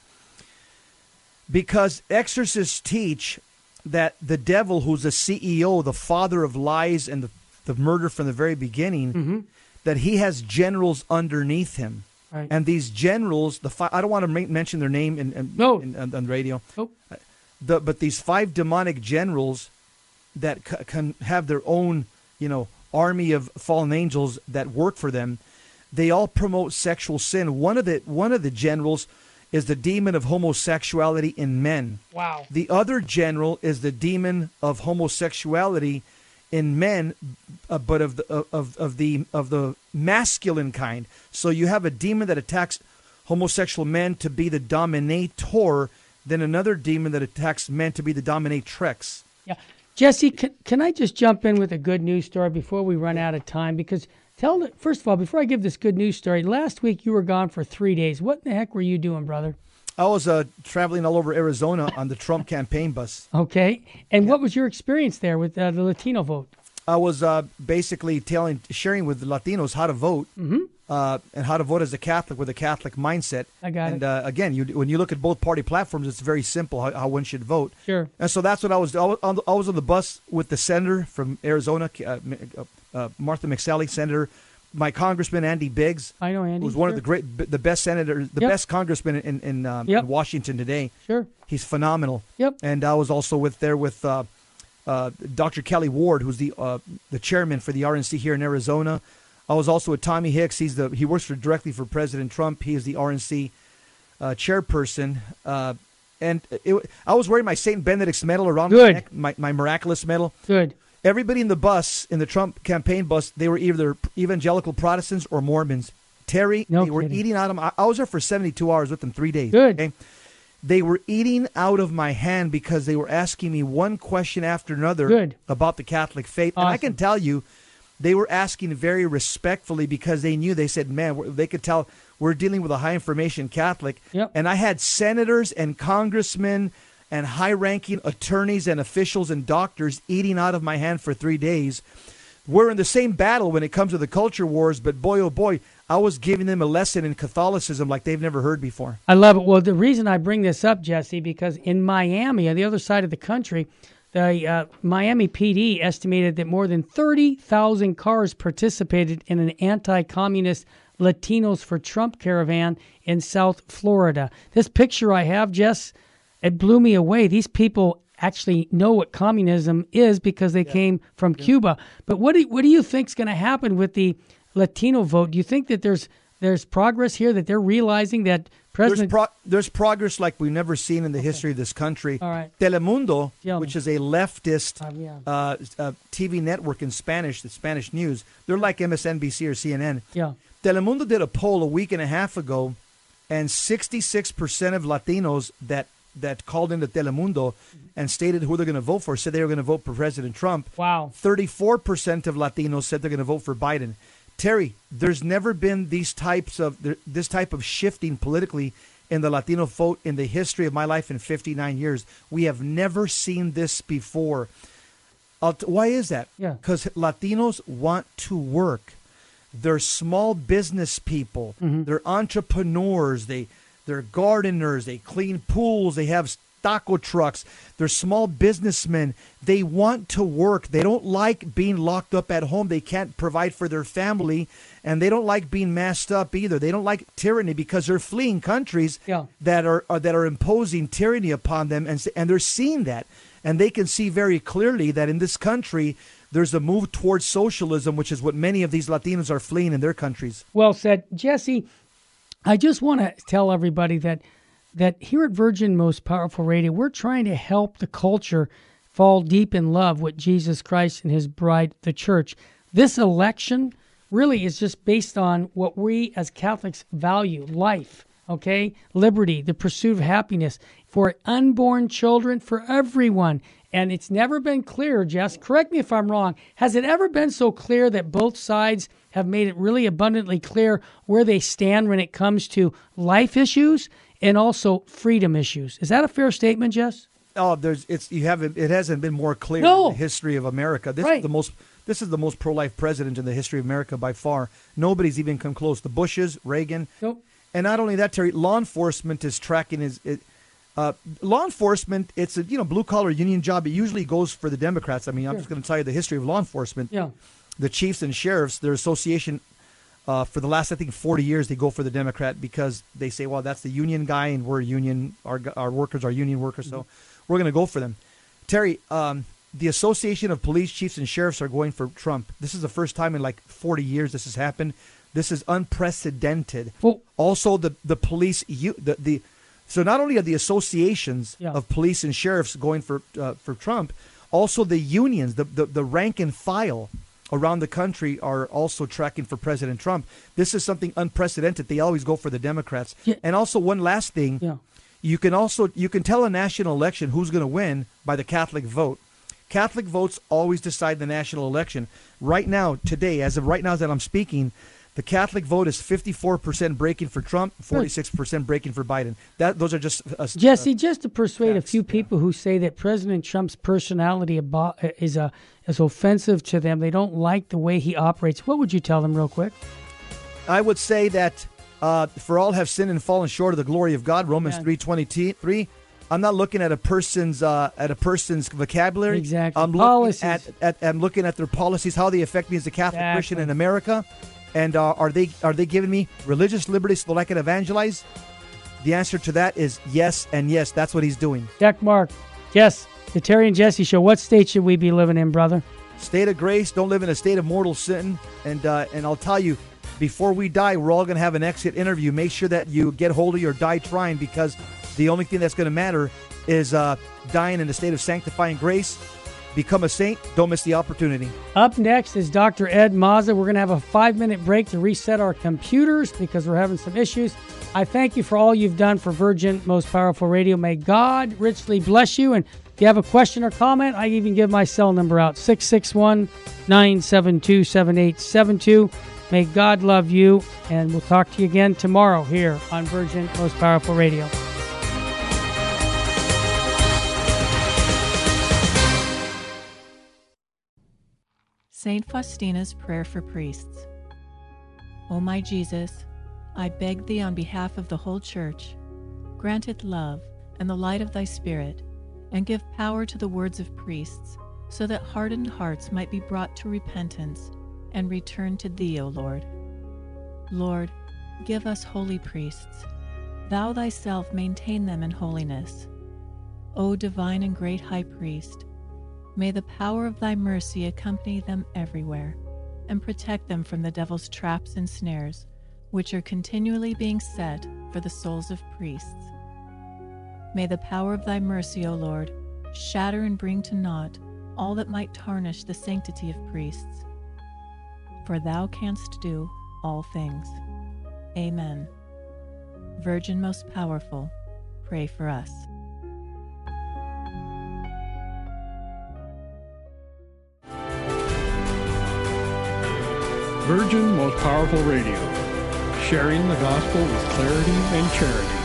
Because exorcists teach that the devil, who's the CEO, the father of lies and the murder from the very beginning, that he has generals underneath him. Right. And these generals, I don't want to mention their name on the radio, but these 5 demonic generals that can have their own, army of fallen angels that work for them, they all promote sexual sin. One of the generals is the demon of homosexuality in men. Wow. The other general is the demon of homosexuality in men, but of the masculine kind. So you have a demon that attacks homosexual men to be the dominator, then another demon that attacks men to be the dominatrix. Yeah. Jesse, can I just jump in with a good news story before we run out of time? Because first of all, before I give this good news story, last week you were gone for 3 days. What in the heck were you doing, brother? I was traveling all over Arizona on the Trump campaign bus. Okay. And what was your experience there with the Latino vote? I was basically sharing with the Latinos how to vote, and how to vote as a Catholic with a Catholic mindset. I got it. And again, when you look at both party platforms, it's very simple how one should vote. Sure. And so that's what I was. I was on the bus with the senator from Arizona, Martha McSally, senator. My congressman Andy Biggs, I know Andy, who's one of the best senators, best congressman in Washington today. Sure, he's phenomenal. Yep. And I was also with Dr. Kelly Ward, who's the chairman for the RNC here in Arizona. I was also with Tommy Hicks. He works directly for President Trump. He is the RNC chairperson. And I was wearing my St. Benedict's medal around my neck, my miraculous medal. Good. Everybody in the bus, in the Trump campaign bus, they were either evangelical Protestants or Mormons. Terry, they were eating out of them. I was there for 72 hours with them, 3 days. Good. Okay? They were eating out of my hand because they were asking me one question after another about the Catholic faith. Awesome. And I can tell you, they were asking very respectfully because they said, man, they could tell we're dealing with a high information Catholic. Yep. And I had senators and congressmen and high-ranking attorneys and officials and doctors eating out of my hand for 3 days. We're in the same battle when it comes to the culture wars, but boy, oh boy, I was giving them a lesson in Catholicism like they've never heard before. I love it. Well, the reason I bring this up, Jesse, because in Miami, on the other side of the country, the Miami PD estimated that more than 30,000 cars participated in an anti-communist Latinos for Trump caravan in South Florida. This picture I have, Jess, it blew me away. These people actually know what communism is because they came from Cuba. But what do you think is going to happen with the Latino vote? Do you think that there's progress here, that they're realizing that President... There's progress like we've never seen in the history of this country. All right. Telemundo, which is a leftist TV network in Spanish, the Spanish news, they're like MSNBC or CNN. Yeah. Telemundo did a poll a week and a half ago, and 66% of Latinos that called into Telemundo and stated who they're going to vote for said they were going to vote for President Trump. Wow. 34% of Latinos said they're going to vote for Biden. Terry, there's never been this type of shifting politically in the Latino vote in the history of my life in 59 years. We have never seen this before. Why is that? Yeah. Because Latinos want to work. They're small business people. They're entrepreneurs. They're gardeners. They clean pools. They have taco trucks. They're small businessmen. They want to work. They don't like being locked up at home. They can't provide for their family, and they don't like being masked up either. They don't like tyranny because they're fleeing countries that are imposing tyranny upon them, and they're seeing that, and they can see very clearly that in this country there's a move towards socialism, which is what many of these Latinos are fleeing in their countries. Well said. Jesse, I just want to tell everybody that here at Virgin Most Powerful Radio, we're trying to help the culture fall deep in love with Jesus Christ and his bride, the church. This election really is just based on what we as Catholics value: life, okay, liberty, the pursuit of happiness for unborn children, for everyone. And it's never been clear, Jess, correct me if I'm wrong, has it ever been so clear that both sides have made it really abundantly clear where they stand when it comes to life issues and also freedom issues? Is that a fair statement, Jess? Oh, it hasn't been more clear in the history of America. This is the most pro-life president in the history of America by far. Nobody's even come close. The Bushes, Reagan. Nope. And not only that, Terry, law enforcement is tracking law enforcement. It's a blue collar union job. It usually goes for the Democrats. I mean, I'm just going to tell you the history of law enforcement. Yeah. The chiefs and sheriffs, their association, for the last, I think, 40 years, they go for the Democrat because they say, well, that's the union guy, and we're union. Our workers are union workers, so we're going to go for them. Terry, the Association of Police Chiefs and Sheriffs are going for Trump. This is the first time in like 40 years this has happened. This is unprecedented. Well, also, the police, so not only are the associations of police and sheriffs going for Trump, also the unions, the rank and file around the country are also tracking for President Trump. This is something unprecedented. They always go for the Democrats. Yeah. And also one last thing, you can tell a national election who's going to win by the Catholic vote. Catholic votes always decide the national election. Right now, today, as of right now that I'm speaking, the Catholic vote is 54% breaking for Trump, 46% breaking for Biden. Those are just Jesse, just to persuade a few people who say that President Trump's personality is offensive to them. They don't like the way he operates. What would you tell them, real quick? I would say that for all have sinned and fallen short of the glory of God. Romans 3:23. I'm not looking at a person's vocabulary. Exactly. I'm looking at their policies, how they affect me as a Catholic Christian in America. And are they giving me religious liberty so that I can evangelize? The answer to that is yes and yes. That's what he's doing. Jack Mark, yes, the Terry and Jesse Show. What state should we be living in, brother? State of grace. Don't live in a state of mortal sin. And I'll tell you, before we die, we're all going to have an exit interview. Make sure that you get holy or die trying, because the only thing that's going to matter is dying in a state of sanctifying grace. Become a saint. Don't miss the opportunity. Up next is Dr. Ed Mazza. We're going to have a 5-minute break to reset our computers because we're having some issues. I thank you for all you've done for Virgin Most Powerful Radio. May God richly bless you. And if you have a question or comment, I even give my cell number out, 661-972-7872. May God love you, and we'll talk to you again tomorrow here on Virgin Most Powerful Radio. Saint Faustina's Prayer for Priests. O my Jesus, I beg thee on behalf of the whole Church, grant it love and the light of thy Spirit, and give power to the words of priests, so that hardened hearts might be brought to repentance and return to thee, O Lord. Lord, give us holy priests. Thou thyself maintain them in holiness. O divine and great High Priest, may the power of thy mercy accompany them everywhere, and protect them from the devil's traps and snares, which are continually being set for the souls of priests. May the power of thy mercy, O Lord, shatter and bring to naught all that might tarnish the sanctity of priests. For thou canst do all things. Amen. Virgin most powerful, pray for us. Virgin Most Powerful Radio, sharing the gospel with clarity and charity.